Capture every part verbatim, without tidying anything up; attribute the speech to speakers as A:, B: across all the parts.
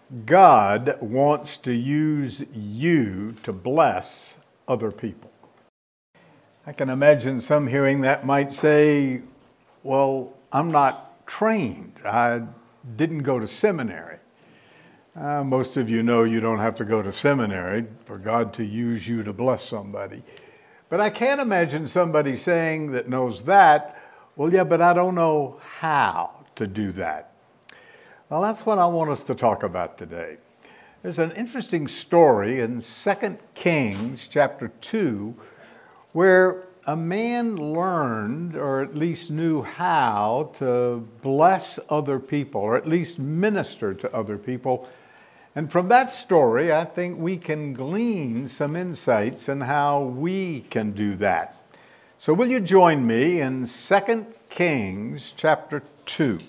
A: God wants to use you to bless other people. I can imagine some hearing that might say, well, I'm not trained. I didn't go to seminary. Uh, most of you know you don't have to go to seminary for God to use you to bless somebody. But I can't imagine somebody saying that knows that, well, yeah, but I don't know how to do that. Well, that's what I want us to talk about today. There's an interesting story in Second Kings chapter two where a man learned, or at least knew how to bless other people, or at least minister to other people. And from that story, I think we can glean some insights on how we can do that. So will you join me in Second Kings chapter two?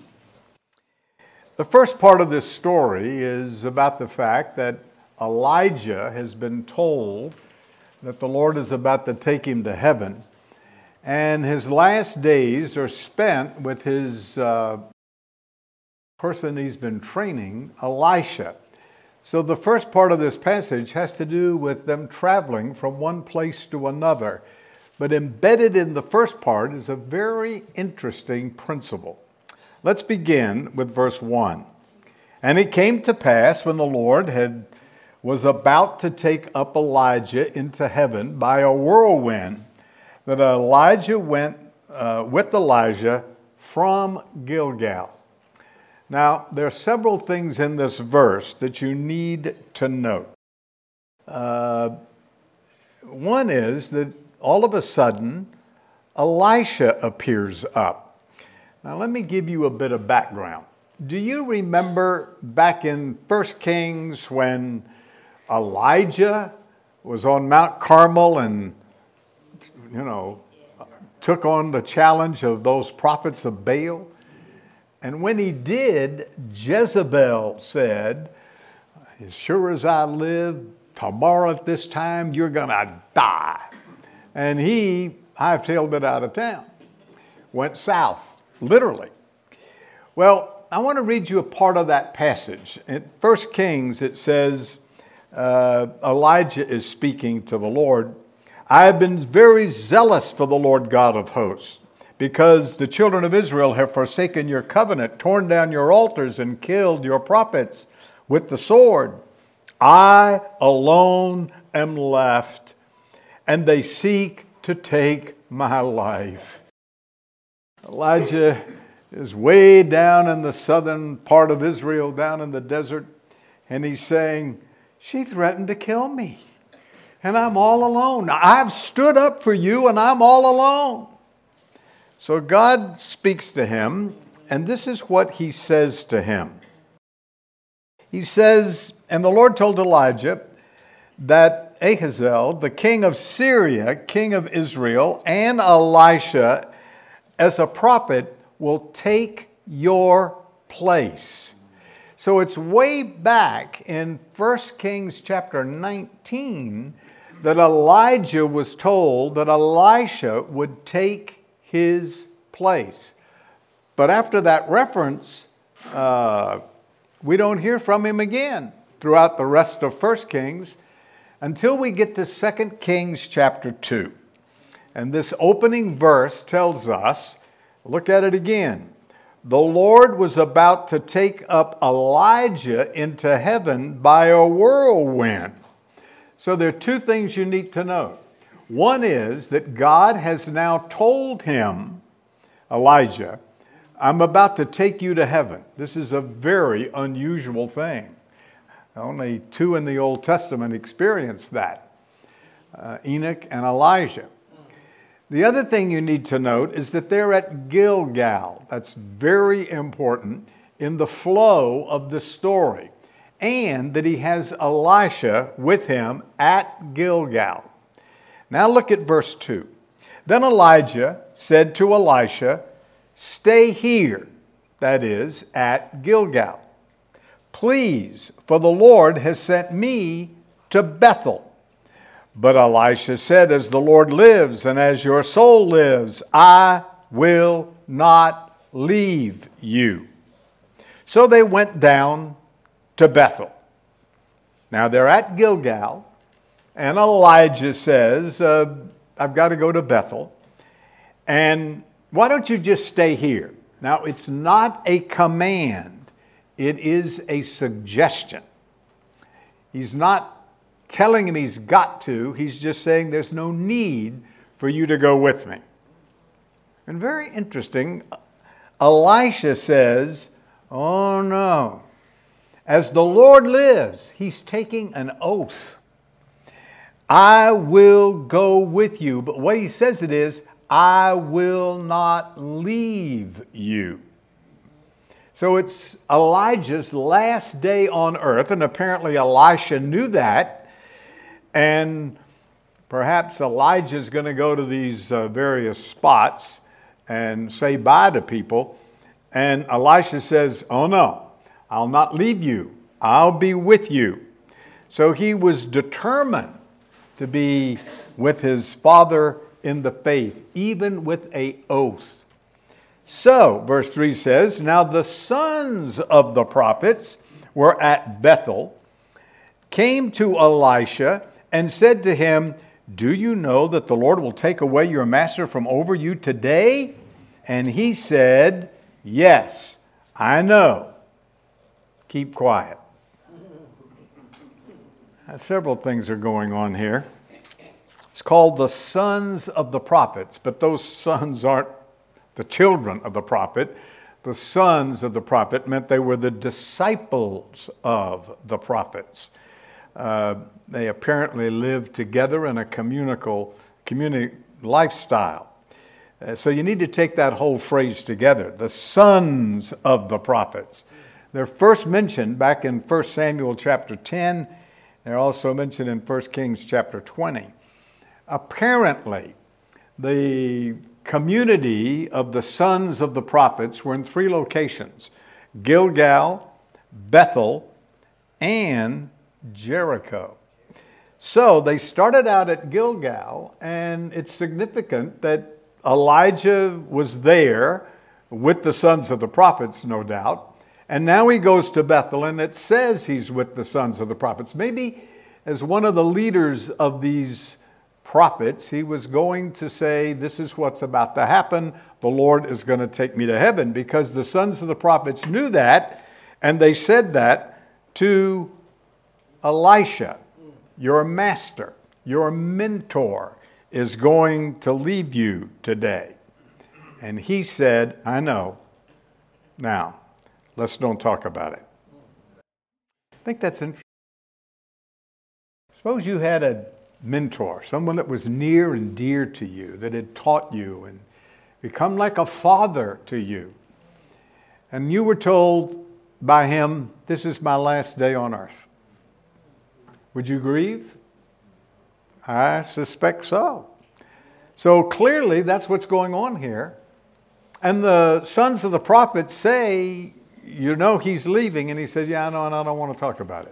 A: The first part of this story is about the fact that Elijah has been told that the Lord is about to take him to heaven, and his last days are spent with his uh, person he's been training, Elisha. So the first part of this passage has to do with them traveling from one place to another. But embedded in the first part is a very interesting principle. Let's begin with verse one. And it came to pass when the Lord had was about to take up Elijah into heaven by a whirlwind, that Elijah went uh, with Elijah from Gilgal. Now, there are several things in this verse that you need to note. Uh, one is that all of a sudden, Elisha appears up. Now, let me give you a bit of background. Do you remember back in First Kings when Elijah was on Mount Carmel and, you know, took on the challenge of those prophets of Baal? And when he did, Jezebel said, as sure as I live, tomorrow at this time, you're going to die. And he hightailed it out of town, went south. Literally. Well, I want to read you a part of that passage. In First Kings, it says, uh, Elijah is speaking to the Lord. I have been very zealous for the Lord God of hosts, because the children of Israel have forsaken your covenant, torn down your altars, and killed your prophets with the sword. I alone am left, and they seek to take my life. Elijah is way down in the southern part of Israel, down in the desert, and he's saying, she threatened to kill me, and I'm all alone. Now, I've stood up for you, and I'm all alone. So God speaks to him, and this is what he says to him. He says, and the Lord told Elijah that Ahaziel, the king of Syria, king of Israel, and Elisha, as a prophet, will take your place. So it's way back in First Kings chapter nineteen that Elijah was told that Elisha would take his place. But after that reference, uh, we don't hear from him again throughout the rest of First Kings until we get to Second Kings chapter two. And this opening verse tells us, look at it again. The Lord was about to take up Elijah into heaven by a whirlwind. So there are two things you need to know. One is that God has now told him, Elijah, I'm about to take you to heaven. This is a very unusual thing. Only two in the Old Testament experienced that, uh, Enoch and Elijah. The other thing you need to note is that they're at Gilgal. That's very important in the flow of the story. And that he has Elisha with him at Gilgal. Now look at verse two. Then Elijah said to Elisha, stay here, that is, at Gilgal. Please, for the Lord has sent me to Bethel. But Elisha said, as the Lord lives and as your soul lives, I will not leave you. So they went down to Bethel. Now they're at Gilgal, and Elijah says, uh, I've got to go to Bethel, and why don't you just stay here? Now, it's not a command. It is a suggestion. He's not telling him he's got to. He's just saying there's no need for you to go with me. And very interesting, Elisha says, oh no. As the Lord lives, he's taking an oath. I will go with you. But the way he says it is, I will not leave you. So it's Elijah's last day on earth, and apparently Elisha knew that. And perhaps Elijah's going to go to these uh, various spots and say bye to people. And Elisha says, oh no, I'll not leave you. I'll be with you. So he was determined to be with his father in the faith, even with an oath. So, verse three says, now the sons of the prophets were at Bethel, came to Elisha, and said to him, do you know that the Lord will take away your master from over you today? And he said, yes, I know. Keep quiet. Now, several things are going on here. It's called the sons of the prophets, but those sons aren't the children of the prophet. The sons of the prophet meant they were the disciples of the prophets. Uh, they apparently lived together in a communal community lifestyle. Uh, so you need to take that whole phrase together. The sons of the prophets. They're first mentioned back in First Samuel chapter ten. They're also mentioned in First Kings chapter twenty. Apparently, the community of the sons of the prophets were in three locations: Gilgal, Bethel, and Jericho. So they started out at Gilgal, and it's significant that Elijah was there with the sons of the prophets, no doubt. And now he goes to Bethel, and it says he's with the sons of the prophets. Maybe as one of the leaders of these prophets, he was going to say, this is what's about to happen. The Lord is going to take me to heaven, because the sons of the prophets knew that, and they said that to Elisha. Your master, your mentor is going to leave you today. And he said, I know. Now, let's don't talk about it. I think that's interesting. Suppose you had a mentor, someone that was near and dear to you, that had taught you and become like a father to you. And you were told by him, this is my last day on earth. Would you grieve? I suspect so. So clearly that's what's going on here. And the sons of the prophets say, you know he's leaving. And he says, yeah, I know, and I don't want to talk about it.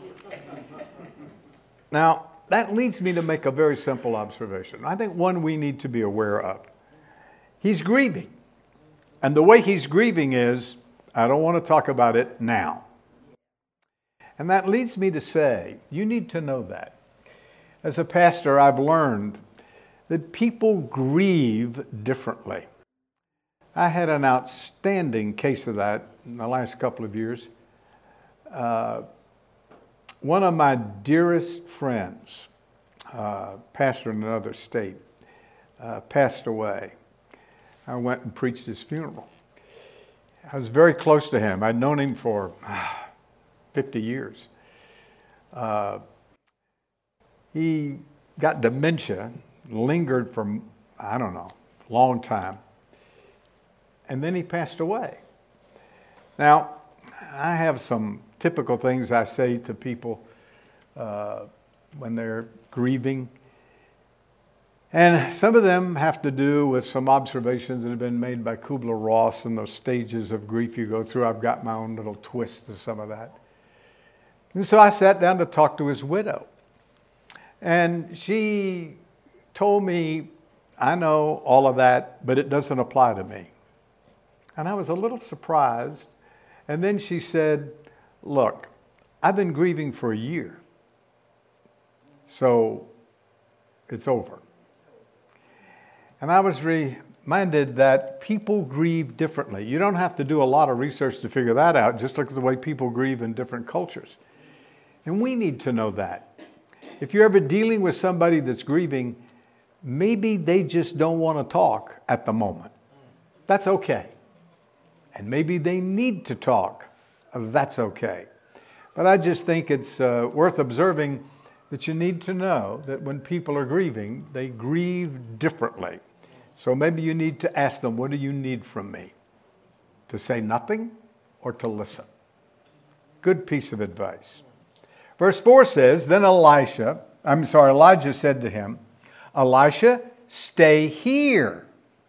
A: Now, that leads me to make a very simple observation. I think one we need to be aware of. He's grieving. And the way he's grieving is, I don't want to talk about it now. And that leads me to say, you need to know that. As a pastor, I've learned that people grieve differently. I had an outstanding case of that in the last couple of years. Uh, one of my dearest friends, uh, pastor in another state, uh, passed away. I went and preached his funeral. I was very close to him. I'd known him for ah, fifty years. Uh, he got dementia, lingered for, I don't know, a long time. And then he passed away. Now, I have some typical things I say to people uh, when they're grieving. And some of them have to do with some observations that have been made by Kubler-Ross and those stages of grief you go through. I've got my own little twist to some of that. And so I sat down to talk to his widow. And she told me, I know all of that, but it doesn't apply to me. And I was a little surprised. And then she said, look, I've been grieving for a year. So it's over. And I was reminded that people grieve differently. You don't have to do a lot of research to figure that out. Just look at the way people grieve in different cultures. And we need to know that. If you're ever dealing with somebody that's grieving, maybe they just don't want to talk at the moment. That's okay. And maybe they need to talk. That's okay. But I just think it's uh, worth observing that you need to know that when people are grieving, they grieve differently. So maybe you need to ask them, what do you need from me? To say nothing or to listen? Good piece of advice. Verse four says, then Elisha, I'm sorry, Elijah said to him, Elisha, stay here,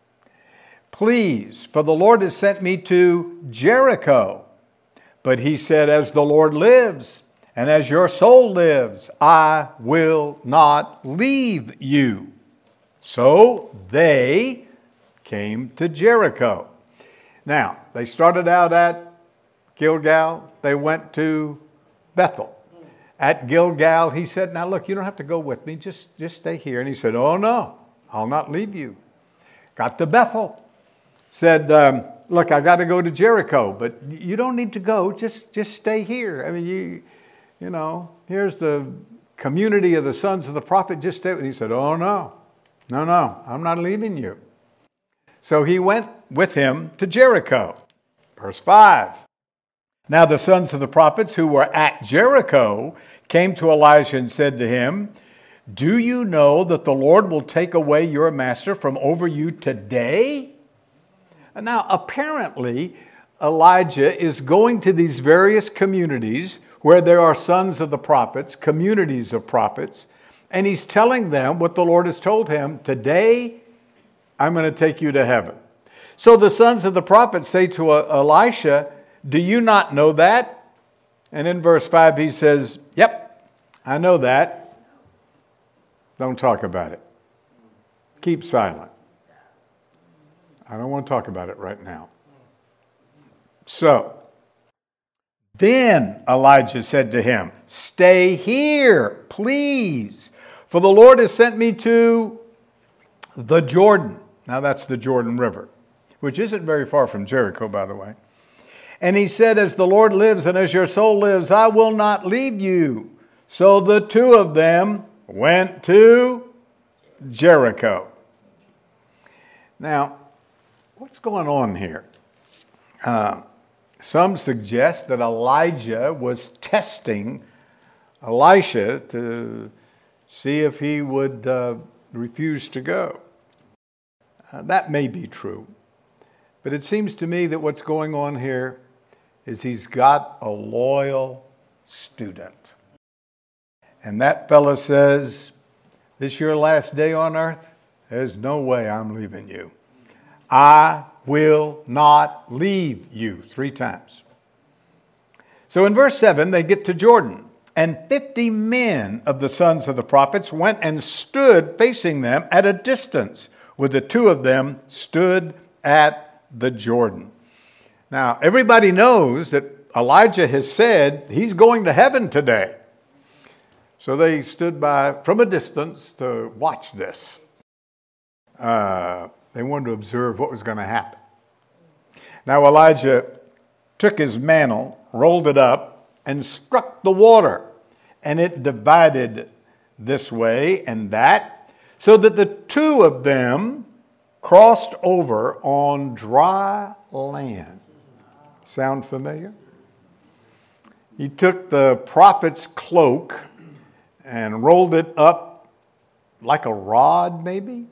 A: please, for the Lord has sent me to Jericho. But he said, as the Lord lives, and as your soul lives, I will not leave you. So they came to Jericho. Now, they started out at Gilgal. They went to Bethel. At Gilgal, he said, now look, you don't have to go with me. Just, just stay here. And he said, oh no, I'll not leave you. Got to Bethel. Said, um, look, I got to go to Jericho, but you don't need to go. Just, just stay here. I mean, you, you know, here's the community of the sons of the prophet. Just stay. And he said, oh no, no, no, I'm not leaving you. So he went with him to Jericho. Verse five. Now the sons of the prophets who were at Jericho came to Elijah and said to him, do you know that the Lord will take away your master from over you today? And now apparently Elijah is going to these various communities where there are sons of the prophets, communities of prophets, and he's telling them what the Lord has told him, today I'm going to take you to heaven. So the sons of the prophets say to Elisha, do you not know that? And in verse five he says, yep, I know that. Don't talk about it. Keep silent. I don't want to talk about it right now. So, then Elijah said to him, stay here, please, for the Lord has sent me to the Jordan. Now that's the Jordan River, which isn't very far from Jericho, by the way. And he said, as the Lord lives and as your soul lives, I will not leave you. So the two of them went to Jericho. Now, what's going on here? Uh, some suggest that Elijah was testing Elisha to see if he would uh, refuse to go. Uh, that may be true. But it seems to me that what's going on here is he's got a loyal student. And that fella says, this your last day on earth? There's no way I'm leaving you. I will not leave you. Three times. So in verse seven, they get to Jordan. And fifty men of the sons of the prophets went and stood facing them at a distance, with the two of them stood at the Jordan. Now, everybody knows that Elijah has said he's going to heaven today. So they stood by from a distance to watch this. Uh, they wanted to observe what was going to happen. Now Elijah took his mantle, rolled it up, and struck the water. And it divided this way and that, so that the two of them crossed over on dry land. Sound familiar? He took the prophet's cloak and rolled it up like a rod, maybe?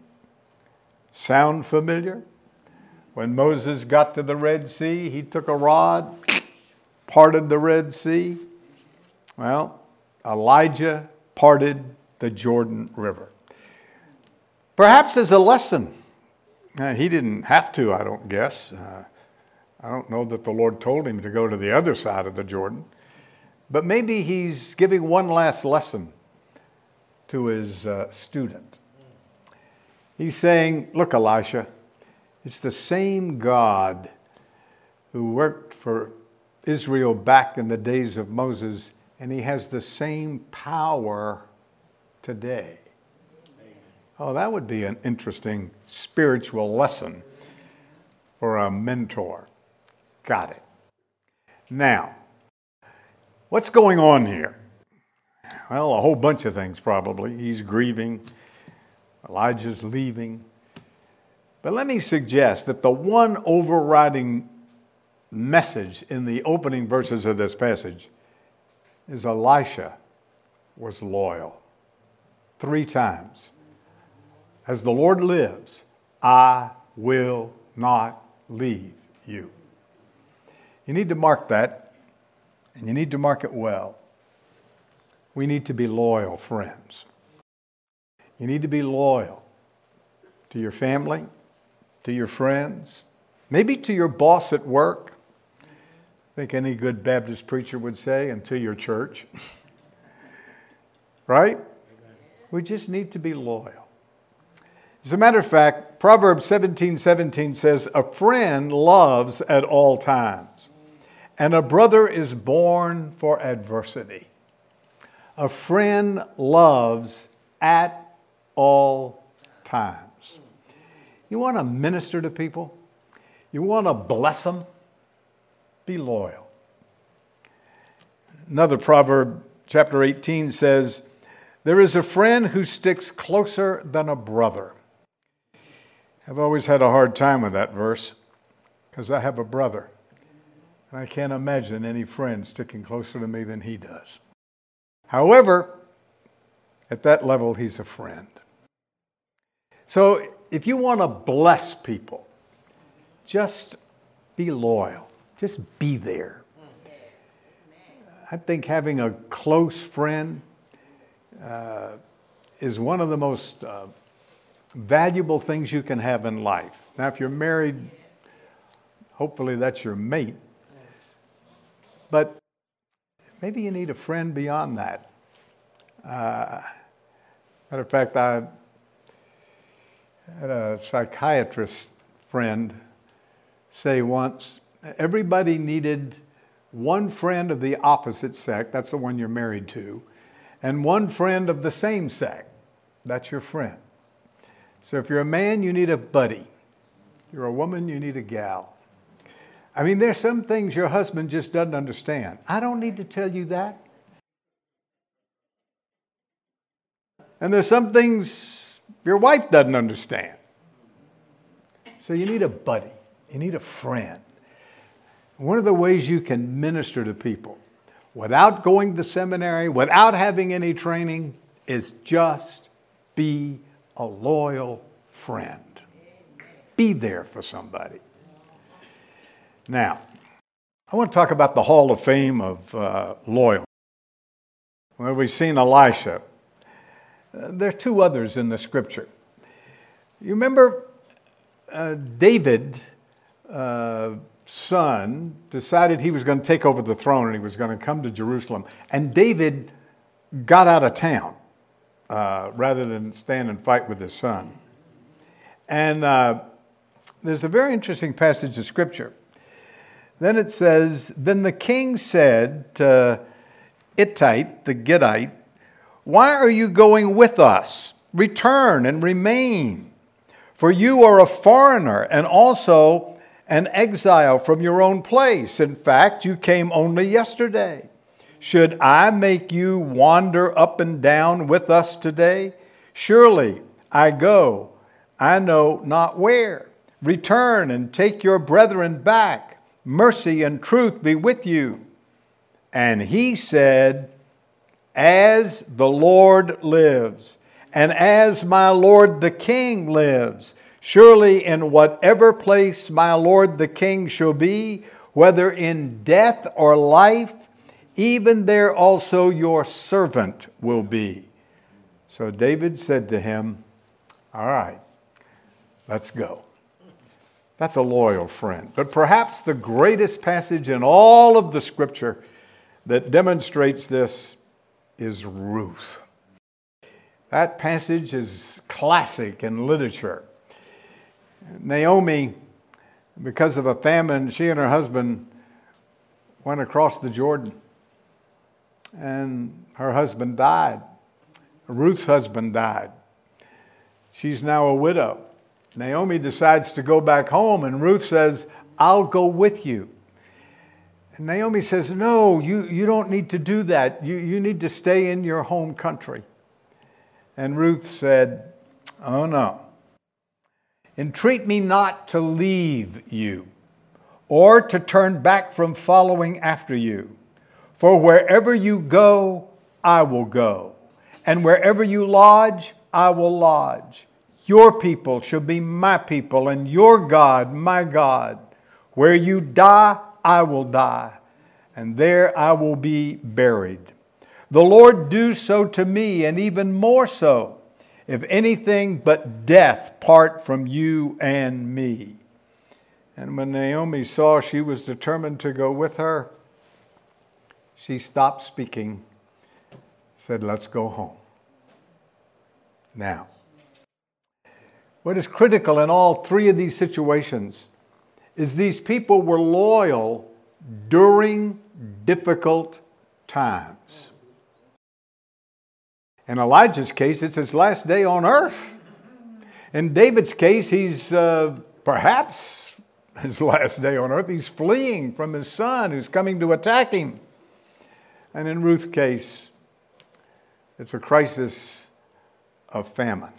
A: Sound familiar? When Moses got to the Red Sea, he took a rod, parted the Red Sea. Well, Elijah parted the Jordan River. Perhaps as a lesson. Uh, he didn't have to, I don't guess. Uh, I don't know that the Lord told him to go to the other side of the Jordan. But maybe he's giving one last lesson to his uh, student. He's saying, look, Elisha, it's the same God who worked for Israel back in the days of Moses and he has the same power today. Oh, that would be an interesting spiritual lesson for a mentor. Got it. Now, what's going on here? Well, a whole bunch of things probably. He's grieving. Elijah's leaving. But let me suggest that the one overriding message in the opening verses of this passage is Elisha was loyal. Three times. As the Lord lives, I will not leave you. You need to mark that, and you need to mark it well. We need to be loyal friends. You need to be loyal to your family, to your friends, maybe to your boss at work. I think any good Baptist preacher would say, and to your church. Right? We just need to be loyal. As a matter of fact, Proverbs seventeen seventeen says, a friend loves at all times, and a brother is born for adversity. A friend loves at all times. You want to minister to people? You want to bless them? Be loyal. Another proverb, chapter eighteen, says, there is a friend who sticks closer than a brother. I've always had a hard time with that verse because I have a brother. And I can't imagine any friend sticking closer to me than he does. However, at that level, he's a friend. So if you want to bless people, just be loyal. Just be there. I think having a close friend uh, is one of the most uh, valuable things you can have in life. Now, if you're married, hopefully that's your mate. But maybe you need a friend beyond that. Uh, matter of fact, I had a psychiatrist friend say once, everybody needed one friend of the opposite sex, that's the one you're married to, and one friend of the same sex, that's your friend. So if you're a man, you need a buddy. If you're a woman, you need a gal. I mean, there's some things your husband just doesn't understand. I don't need to tell you that. And there's some things your wife doesn't understand. So you need a buddy. You need a friend. One of the ways you can minister to people without going to seminary, without having any training, is just be a loyal friend. Be there for somebody. Now, I want to talk about the Hall of Fame of uh, loyalty. Well, we've seen Elisha. Uh, there are two others in the scripture. You remember uh, David, uh, son, decided he was going to take over the throne and he was going to come to Jerusalem. And David got out of town uh, rather than stand and fight with his son. And uh, there's a very interesting passage of scripture. Then it says, then the king said to Ittai, the Gittite, why are you going with us? Return and remain. For you are a foreigner and also an exile from your own place. In fact, you came only yesterday. Should I make you wander up and down with us today? Surely I go, I know not where. Return and take your brethren back. Mercy and truth be with you. And he said, as the Lord lives, and as my Lord the King lives, surely in whatever place my Lord the King shall be, whether in death or life, even there also your servant will be. So David said to him, all right, let's go. That's a loyal friend. But perhaps the greatest passage in all of the scripture that demonstrates this is Ruth. That passage is classic in literature. Naomi, because of a famine, she and her husband went across the Jordan. and her husband died. Ruth's husband died. She's now a widow. Naomi decides to go back home, and Ruth says, I'll go with you. And Naomi says, no, you, you don't need to do that. You, you need to stay in your home country. And Ruth said, oh no. Entreat me not to leave you, or to turn back from following after you. For wherever you go, I will go. And wherever you lodge, I will lodge. Your people shall be my people, and your God my God. Where you die, I will die, and there I will be buried. The Lord do so to me, and even more so, if anything but death part from you and me. And when Naomi saw she was determined to go with her, she stopped speaking, said, let's go home. Now, what is critical in all three of these situations is these people were loyal during difficult times. In Elijah's case, it's his last day on earth. In David's case, he's uh, perhaps his last day on earth. He's fleeing from his son who's coming to attack him. And in Ruth's case, it's a crisis of famine.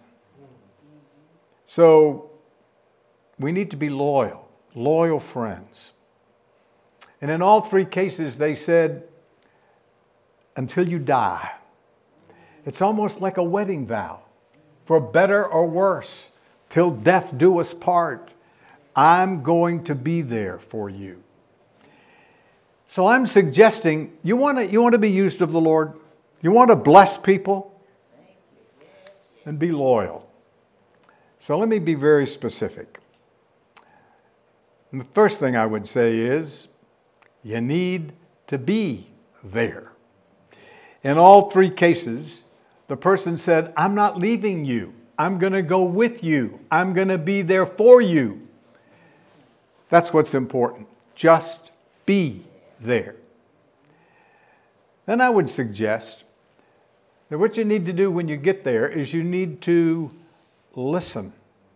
A: So we need to be loyal, loyal friends. And in all three cases, they said, until you die. It's almost like a wedding vow. For better or worse, till death do us part, I'm going to be there for you. So I'm suggesting, you want to, you want to be used of the Lord? You want to bless people? And be loyal. So let me be very specific. And the first thing I would say is, you need to be there. In all three cases, the person said, I'm not leaving you. I'm going to go with you. I'm going to be there for you. That's what's important. Just be there. Then I would suggest that what you need to do when you get there is you need to listen.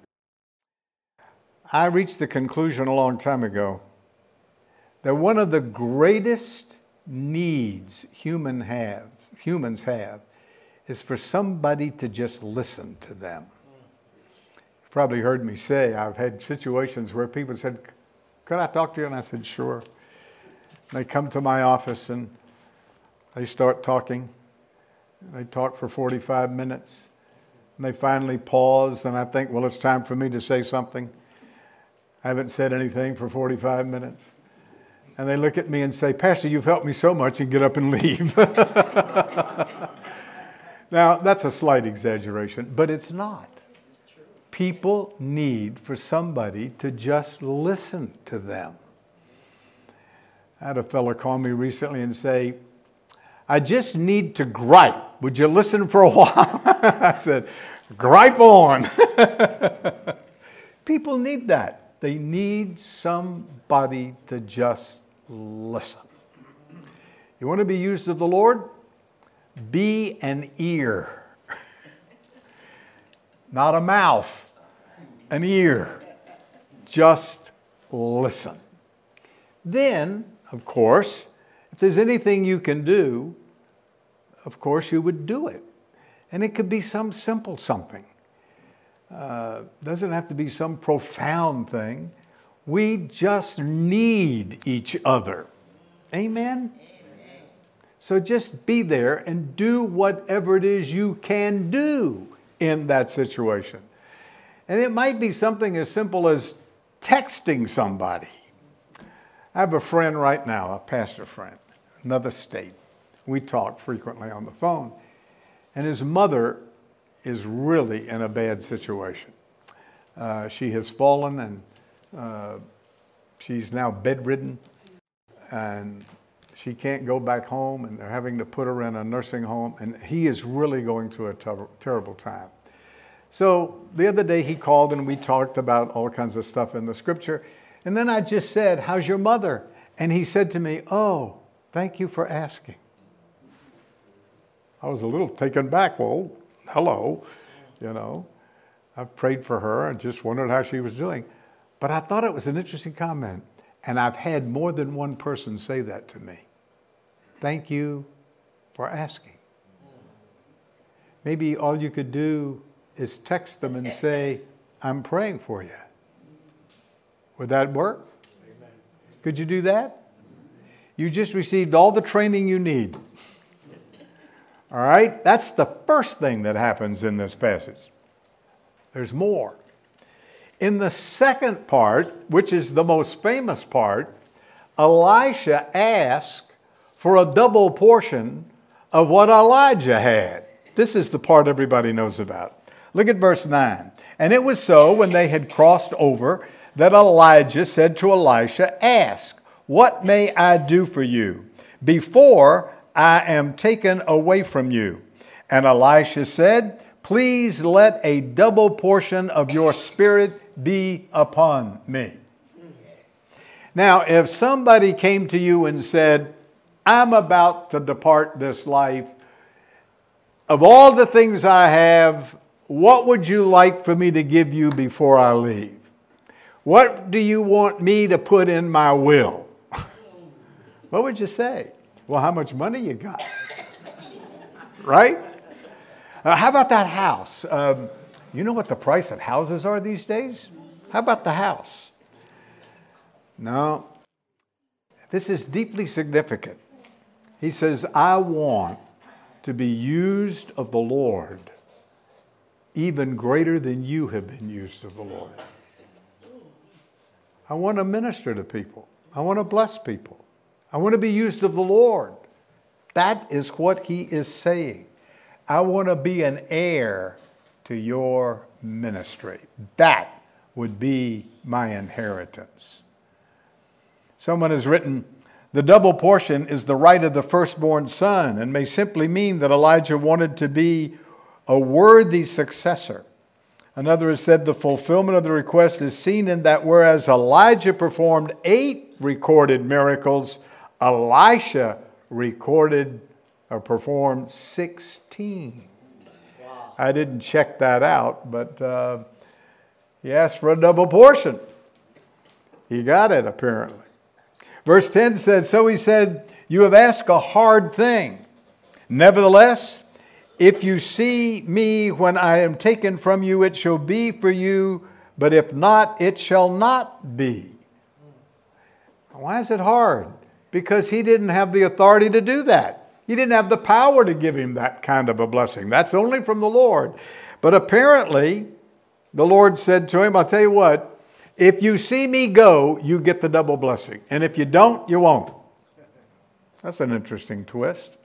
A: I reached the conclusion a long time ago that one of the greatest needs human have, humans have is for somebody to just listen to them. You've probably heard me say, I've had situations where people said, could I talk to you? And I said, sure. And they come to my office and they start talking. They talk for forty-five minutes. And they finally pause, and I think, well, it's time for me to say something. I haven't said anything for forty-five minutes. And they look at me and say, Pastor, you've helped me so much, and get up and leave. Now, that's a slight exaggeration, but it's not. People need for somebody to just listen to them. I had a fellow call me recently and say, I just need to gripe. Would you listen for a while? I said, gripe on. People need that. They need somebody to just listen. You want to be used of the Lord? Be an ear. Not a mouth, an ear. Just listen. Then, of course, if there's anything you can do, of course you would do it. And it could be some simple something. Uh, doesn't have to be some profound thing. We just need each other. Amen? Amen? So just be there and do whatever it is you can do in that situation. And it might be something as simple as texting somebody. I have a friend right now, a pastor friend, another state. We talk frequently on the phone. And his mother is really in a bad situation. Uh, she has fallen and uh, she's now bedridden. And she can't go back home, and they're having to put her in a nursing home. And he is really going through a ter- terrible time. So the other day he called and we talked about all kinds of stuff in the scripture. And then I just said, how's your mother? And he said to me, oh, thank you for asking. I was a little taken back. Well, hello, you know. I've prayed for her and just wondered how she was doing. But I thought it was an interesting comment. And I've had more than one person say that to me. Thank you for asking. Maybe all you could do is text them and say, I'm praying for you. Would that work? Amen. Could you do that? You just received all the training you need. All right? That's the first thing that happens in this passage. There's more. In the second part, which is the most famous part, Elisha asked for a double portion of what Elijah had. This is the part everybody knows about. Look at verse nine. And it was so, when they had crossed over, that Elijah said to Elisha, Ask, what may I do for you before I am taken away from you? And Elisha said, Please let a double portion of your spirit be upon me. Now, if somebody came to you and said, I'm about to depart this life, of all the things I have, what would you like for me to give you before I leave? What do you want me to put in my will? What would you say? Well, how much money you got? Right? Uh, how about that house? Um, you know what the price of houses are these days? How about the house? No. This is deeply significant. He says, I want to be used of the Lord even greater than you have been used of the Lord. I want to minister to people. I want to bless people. I want to be used of the Lord. That is what he is saying. I want to be an heir to your ministry. That would be my inheritance. Someone has written, the double portion is the right of the firstborn son and may simply mean that Elijah wanted to be a worthy successor. Another has said the fulfillment of the request is seen in that whereas Elijah performed eight recorded miracles, Elisha recorded or performed sixteen. Wow. I didn't check that out, but uh, he asked for a double portion. He got it, apparently. Verse ten said, So he said, You have asked a hard thing. Nevertheless, if you see me when I am taken from you, it shall be for you, but if not, it shall not be. Why is it hard? Because he didn't have the authority to do that. He didn't have the power to give him that kind of a blessing. That's only from the Lord. But apparently, the Lord said to him, I'll tell you what, if you see me go, you get the double blessing. And if you don't, you won't. That's an interesting twist.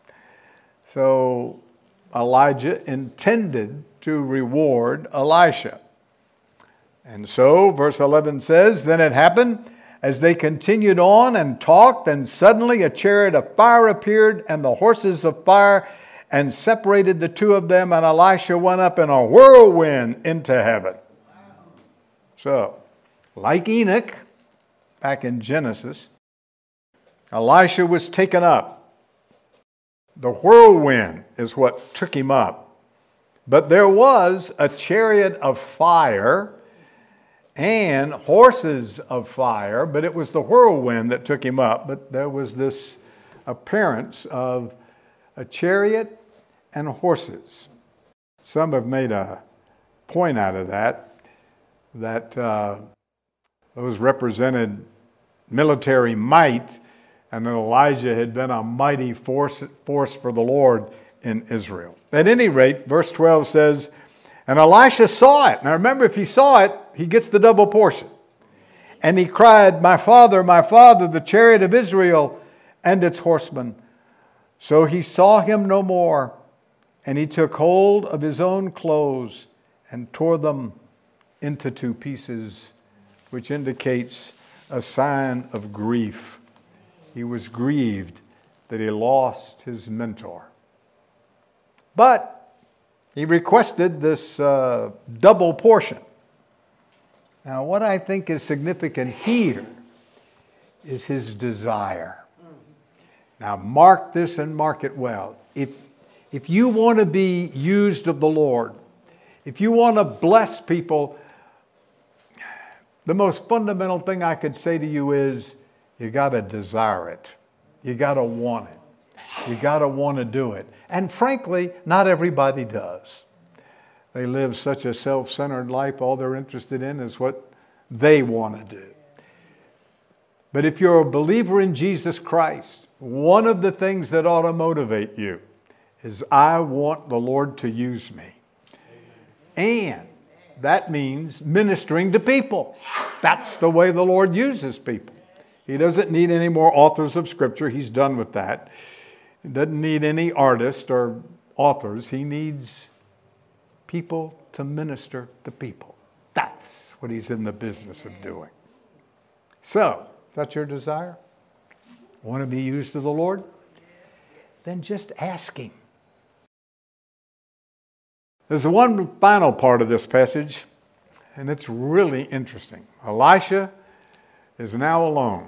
A: So Elijah intended to reward Elisha. And so, verse eleven says, Then it happened, as they continued on and talked, and suddenly a chariot of fire appeared, and the horses of fire, and separated the two of them, and Elisha went up in a whirlwind into heaven. So, like Enoch, back in Genesis, Elisha was taken up. The whirlwind is what took him up. But there was a chariot of fire and horses of fire, but it was the whirlwind that took him up. But there was this appearance of a chariot and horses. Some have made a point out of that, that uh, those represented military might, and that Elijah had been a mighty force, force for the Lord in Israel. At any rate, verse twelve says, And Elisha saw it. Now remember, if he saw it, he gets the double portion. And he cried, My father, my father, the chariot of Israel and its horsemen. So he saw him no more, and he took hold of his own clothes and tore them into two pieces, which indicates a sign of grief. He was grieved that he lost his mentor. But he requested this uh, double portion. Now, what I think is significant here is his desire. Now, mark this and mark it well. If, If you want to be used of the Lord, if you want to bless people, the most fundamental thing I could say to you is you got to desire it. You got to want it. You got to want to do it. And frankly, not everybody does. They live such a self-centered life. All they're interested in is what they want to do. But if you're a believer in Jesus Christ, one of the things that ought to motivate you is I want the Lord to use me. And that means ministering to people. That's the way the Lord uses people. He doesn't need any more authors of Scripture. He's done with that. He doesn't need any artists or authors. He needs people to minister to people. That's what He's in the business of doing. So, is that your desire? Want to be used of the Lord? Then just ask Him. There's one final part of this passage, and it's really interesting. Elisha is now alone.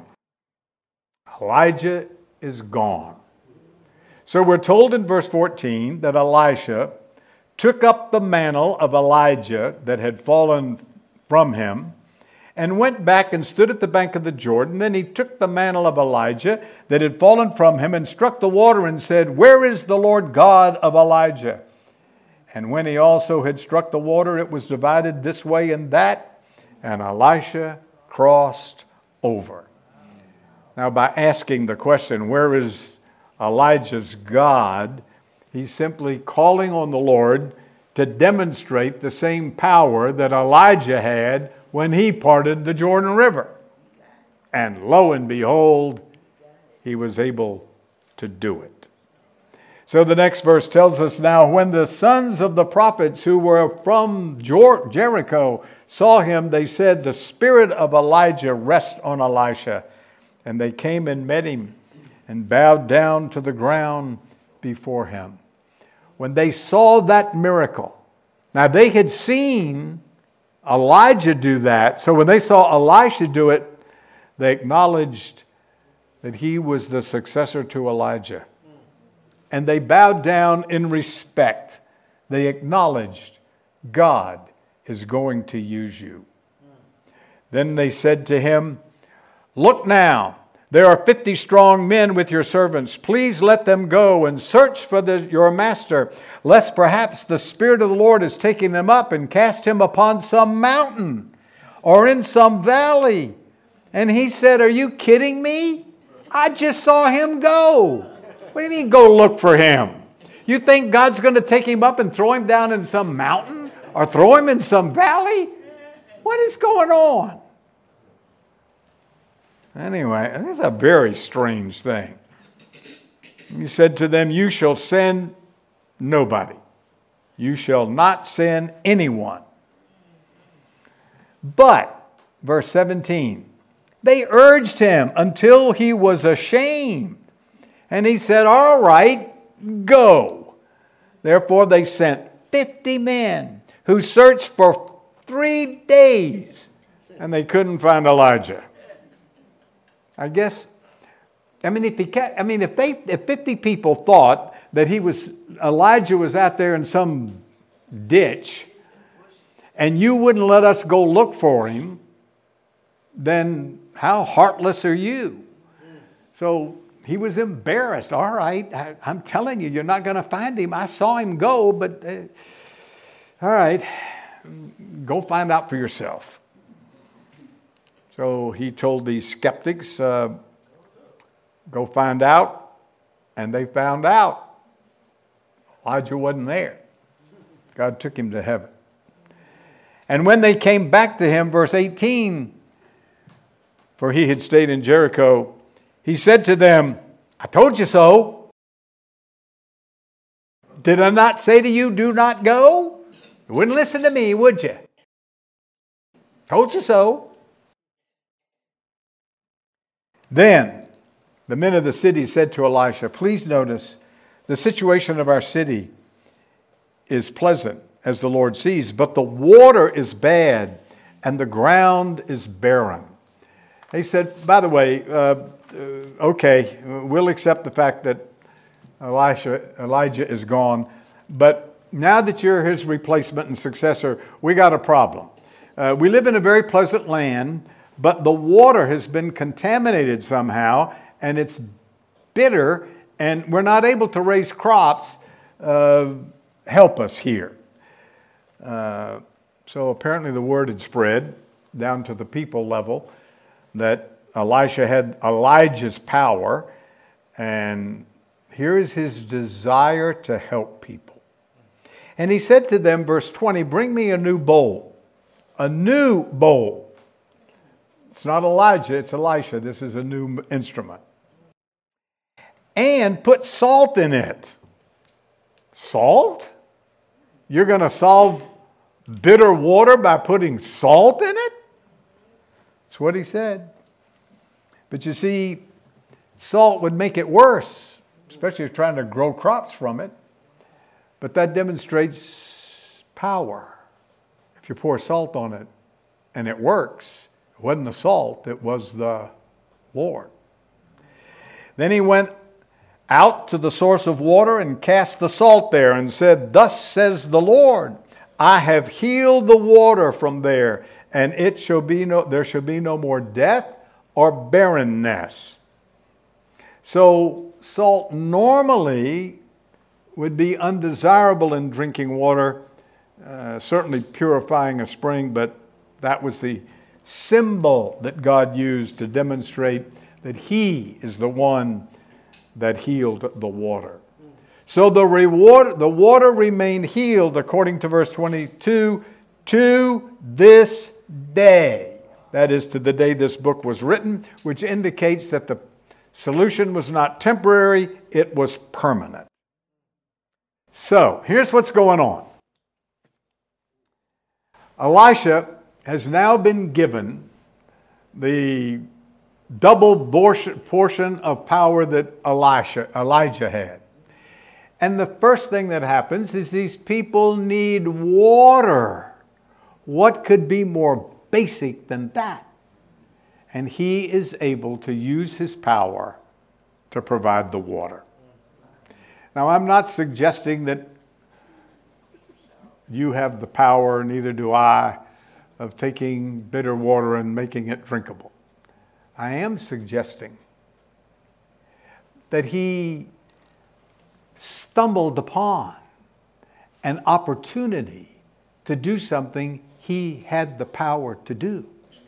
A: Elijah is gone. So we're told in verse fourteen that Elisha took up the mantle of Elijah that had fallen from him and went back and stood at the bank of the Jordan. Then he took the mantle of Elijah that had fallen from him and struck the water and said, "Where is the Lord God of Elijah?" And when he also had struck the water, it was divided this way and that, and Elisha crossed over. Now, by asking the question, where is Elijah's God? He's simply calling on the Lord to demonstrate the same power that Elijah had when he parted the Jordan River. And lo and behold, he was able to do it. So the next verse tells us now, when the sons of the prophets who were from Jer- Jericho saw him, they said, "The spirit of Elijah rests on Elisha." And they came and met him and bowed down to the ground before him. When they saw that miracle, now they had seen Elijah do that. So when they saw Elisha do it, they acknowledged that he was the successor to Elijah. And they bowed down in respect. They acknowledged God is going to use you. Then they said to him, "Look now, there are fifty strong men with your servants. Please let them go and search for the, your master, lest perhaps the Spirit of the Lord is taking them up and cast him upon some mountain or in some valley." And he said, "Are you kidding me? I just saw him go." What do you mean, go look for him? You think God's going to take him up and throw him down in some mountain or throw him in some valley? What is going on? Anyway, this is a very strange thing. He said to them, "You shall send nobody. You shall not send anyone." But, verse seventeen, they urged him until he was ashamed. And he said, "All right, go." Therefore they sent fifty men who searched for three days, and they couldn't find Elijah. I guess, I mean, if he can't, I mean, if they, if fifty people thought that he was, Elijah was out there in some ditch, and you wouldn't let us go look for him, then how heartless are you? So he was embarrassed. All right, I, I'm telling you, you're not going to find him. I saw him go, but uh, all right, go find out for yourself. So he told these skeptics, uh, go find out, and they found out. Elijah wasn't there. God took him to heaven. And when they came back to him, verse eighteen, for he had stayed in Jericho, he said to them, "I told you so. Did I not say to you, do not go? You wouldn't listen to me, would you? Told you so." Then the men of the city said to Elisha, "Please notice, the situation of our city is pleasant, as the Lord sees, but the water is bad and the ground is barren." He said, "By the way, uh, okay, we'll accept the fact that Elisha, Elijah is gone. But now that you're his replacement and successor, we got a problem. Uh, we live in a very pleasant land, but the water has been contaminated somehow, and it's bitter, and we're not able to raise crops. Uh, help us here. Uh, so apparently the word had spread down to the people level that Elisha had Elijah's power, and here is his desire to help people. And he said to them, verse twenty, bring me a new bowl, a new bowl. It's not Elijah, it's Elisha. This is a new instrument. And put salt in it. Salt? You're going to solve bitter water by putting salt in it? That's what he said. But you see, salt would make it worse, especially if you're trying to grow crops from it. But that demonstrates power. If you pour salt on it and it works, it wasn't the salt, it was the Lord. Then he went out to the source of water and cast the salt there and said, thus says the Lord, I have healed the water from there, and it shall be no, there shall be no more death or barrenness. So salt normally would be undesirable in drinking water, uh, certainly purifying a spring, but that was the symbol that God used to demonstrate that He is the one that healed the water. So the reward, the water remained healed, according to verse twenty-two, to this day. That is, to the day this book was written, which indicates that the solution was not temporary, it was permanent. So, here's what's going on. Elisha has now been given the double portion of power that Elisha, Elijah had. And the first thing that happens is these people need water. What could be more basic than that? And he is able to use his power to provide the water. Now, I'm not suggesting that you have the power, neither do I, of taking bitter water and making it drinkable. I am suggesting that he stumbled upon an opportunity to do something he had the power to do.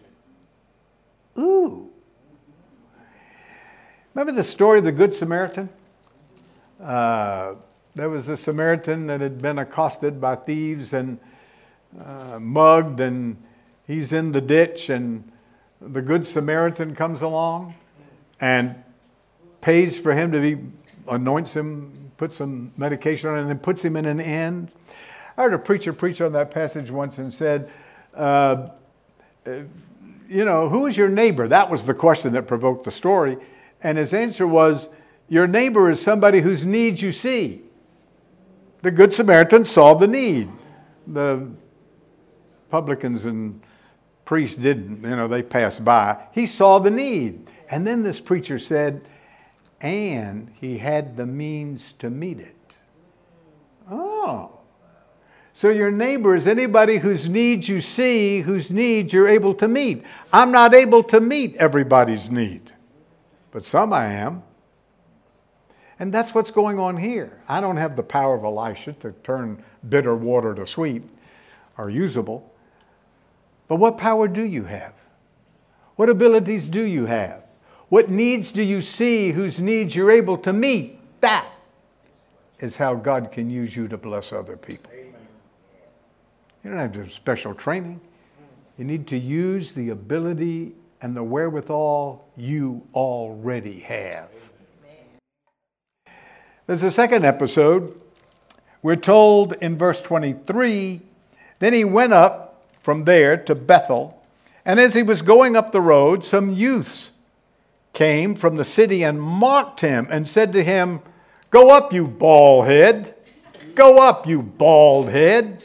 A: Ooh. Remember the story of the Good Samaritan? Uh, there was a Samaritan that had been accosted by thieves and uh, mugged, and he's in the ditch, and the Good Samaritan comes along and pays for him to be, anoints him, puts some medication on him, and then puts him in an inn. I heard a preacher preach on that passage once and said, uh, you know, who is your neighbor? That was the question that provoked the story. And his answer was, your neighbor is somebody whose needs you see. The Good Samaritan saw the need. The publicans and priests didn't, you know, they passed by. He saw the need. And then this preacher said, and he had the means to meet it. Oh. So your neighbor is anybody whose needs you see, whose needs you're able to meet. I'm not able to meet everybody's need, but some I am. And that's what's going on here. I don't have the power of Elisha to turn bitter water to sweet or usable. But what power do you have? What abilities do you have? What needs do you see whose needs you're able to meet? That is how God can use you to bless other people. You don't have to have special training. You need to use the ability and the wherewithal you already have. There's a second episode. We're told in verse twenty-three, then he went up from there to Bethel, and as he was going up the road, some youths came from the city and mocked him and said to him, go up, you bald head. Go up, you bald head.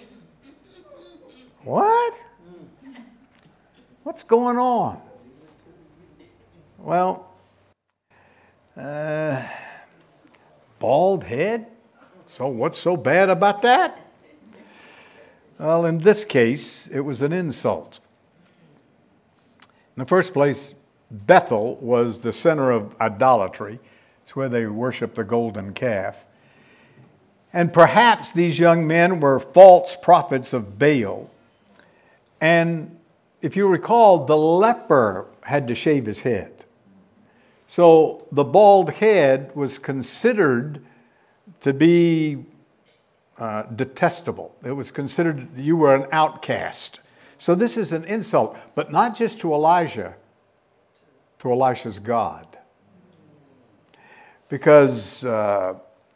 A: What? What's going on? Well, uh, bald head? So what's so bad about that? Well, in this case, it was an insult. In the first place, Bethel was the center of idolatry. It's where they worshiped the golden calf. And perhaps these young men were false prophets of Baal. And if you recall, the leper had to shave his head. So the bald head was considered to be uh, detestable. It was considered you were an outcast. So this is an insult, but not just to Elijah, to Elisha's God. Because uh,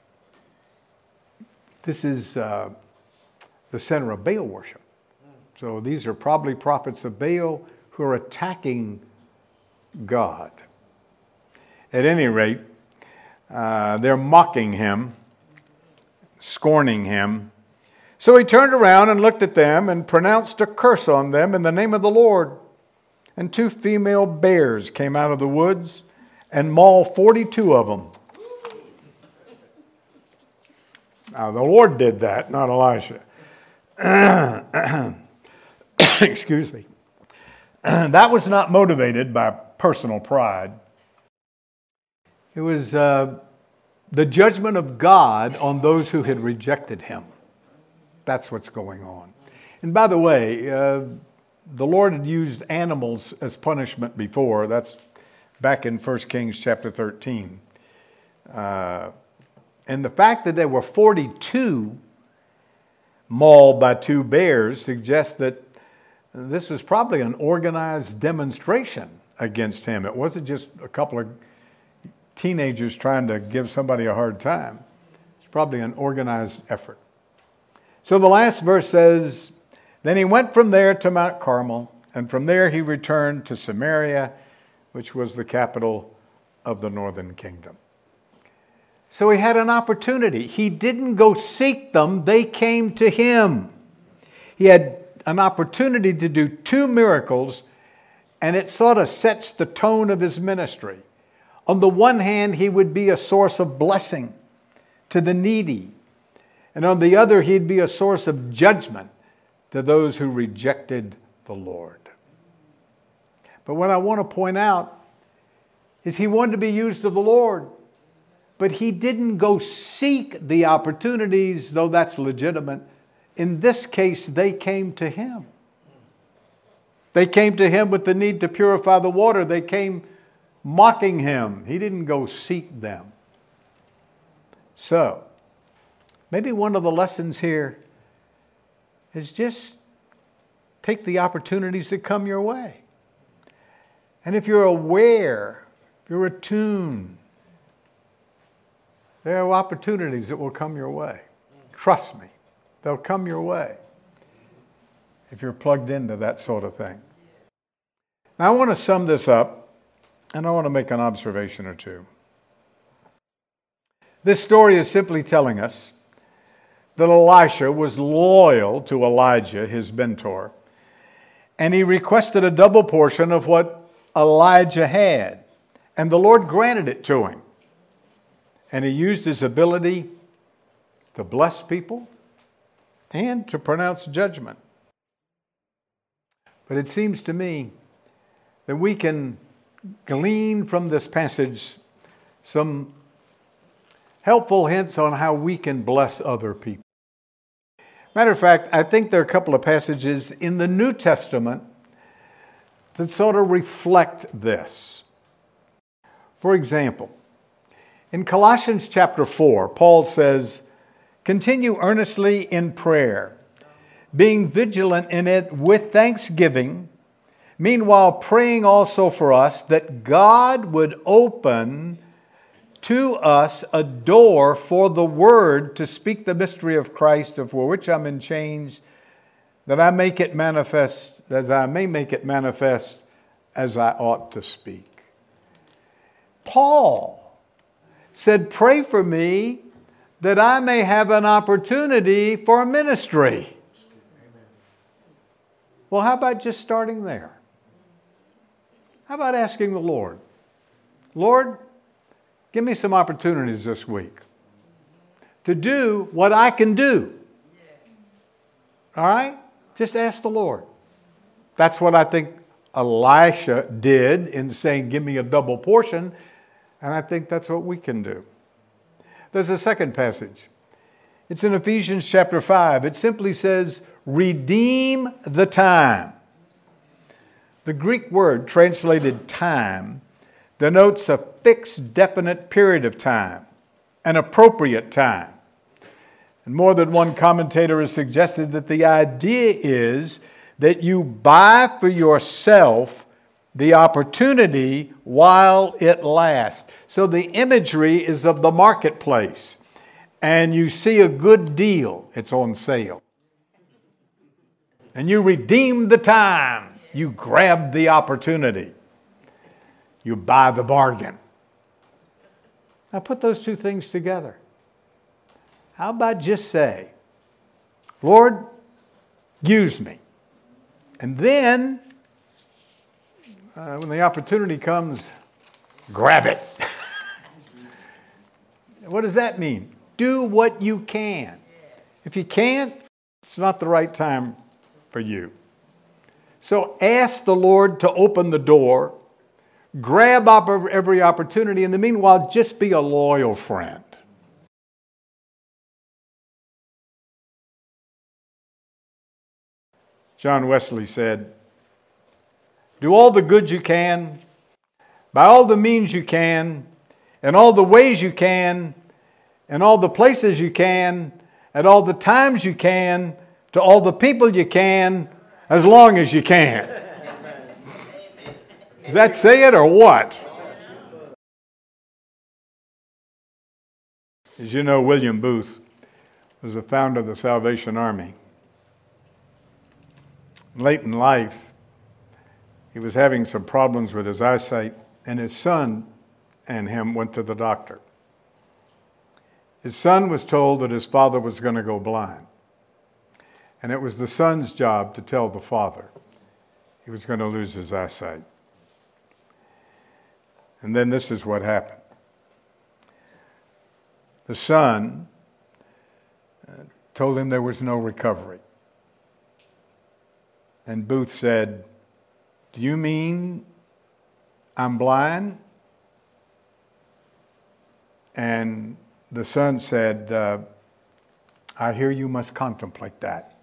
A: this is uh, the center of Baal worship. So these are probably prophets of Baal who are attacking God. At any rate, uh, they're mocking him, scorning him. So he turned around and looked at them and pronounced a curse on them in the name of the Lord. And two female bears came out of the woods and mauled forty-two of them. Now, the Lord did that, not Elisha. Excuse me. That was not motivated by personal pride. It was uh, the judgment of God on those who had rejected him. That's what's going on. And by the way, uh, the Lord had used animals as punishment before. That's back in First Kings chapter thirteen. Uh, and the fact that there were forty-two mauled by two bears suggests that this was probably an organized demonstration against him. It wasn't just a couple of teenagers trying to give somebody a hard time. It's probably an organized effort. So the last verse says, then he went from there to Mount Carmel, and from there he returned to Samaria, which was the capital of the northern kingdom. So he had an opportunity. He didn't go seek them. They came to him. He had an opportunity to do two miracles, and it sort of sets the tone of his ministry. On the one hand, he would be a source of blessing to the needy. And on the other, he'd be a source of judgment to those who rejected the Lord. But what I want to point out is he wanted to be used of the Lord. But he didn't go seek the opportunities, though that's legitimate. In this case, they came to him. They came to him with the need to purify the water. They came mocking him. He didn't go seek them. So, maybe one of the lessons here is just take the opportunities that come your way. And if you're aware, if you're attuned, there are opportunities that will come your way. Trust me, they'll come your way if you're plugged into that sort of thing. Now, I want to sum this up, and I want to make an observation or two. This story is simply telling us that Elisha was loyal to Elijah, his mentor, and he requested a double portion of what Elijah had, and the Lord granted it to him. And he used his ability to bless people and to pronounce judgment. But it seems to me that we can glean from this passage some helpful hints on how we can bless other people. Matter of fact, I think there are a couple of passages in the New Testament that sort of reflect this. For example, in Colossians chapter four, Paul says, continue earnestly in prayer, being vigilant in it with thanksgiving, meanwhile praying also for us that God would open to us a door for the word to speak the mystery of Christ, for which I'm in chains, that I make it manifest, that I may make it manifest as I ought to speak. Paul said, pray for me that I may have an opportunity for ministry. Well, how about just starting there? How about asking the Lord, Lord, give me some opportunities this week. to do what I can do. All right? Just ask the Lord. That's what I think Elisha did in saying, give me a double portion. And I think that's what we can do. There's a second passage. It's in Ephesians chapter five. It simply says, redeem the time. The Greek word translated time denotes a fixed, definite period of time, an appropriate time. And more than one commentator has suggested that the idea is that you buy for yourself the opportunity while it lasts. So the imagery is of the marketplace, and you see a good deal, it's on sale. And you redeem the time. You grab the opportunity. You buy the bargain. Now put those two things together. How about just say, Lord, use me. And then, uh, when the opportunity comes, grab it. What does that mean? Do what you can. If you can't, it's not the right time for you. So ask the Lord to open the door. Grab up every opportunity. In the meanwhile, just be a loyal friend. John Wesley said, do all the good you can, by all the means you can, in all the ways you can, in all the places you can, at all the times you can, to all the people you can, as long as you can. Does that say it or what? As you know, William Booth was the founder of the Salvation Army. Late in life, he was having some problems with his eyesight, and his son and him went to the doctor. His son was told that his father was going to go blind. And it was the son's job to tell the father he was going to lose his eyesight. And then this is what happened. The son told him there was no recovery. And Booth said, do you mean I'm blind? And the son said, uh, I hear you must contemplate that.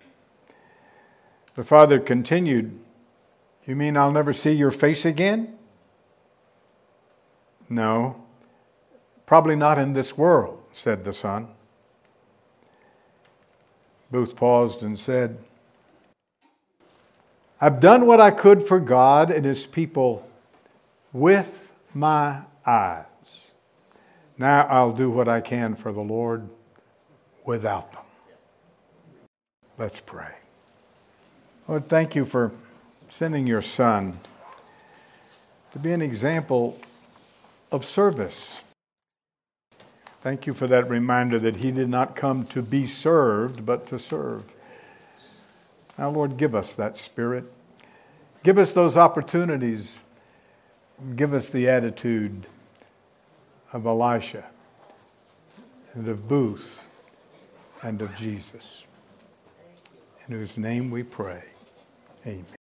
A: The father continued, you mean I'll never see your face again? No, probably not in this world, said the son. Booth paused and said, I've done what I could for God and His people with my eyes. Now I'll do what I can for the Lord without them. Let's pray. Lord, thank you for sending your Son to be an example of service. Thank you for that reminder that He did not come to be served, but to serve. Now, Lord, give us that spirit. Give us those opportunities. Give us the attitude of Elisha and of Booth and of Jesus. In whose name we pray. Amen.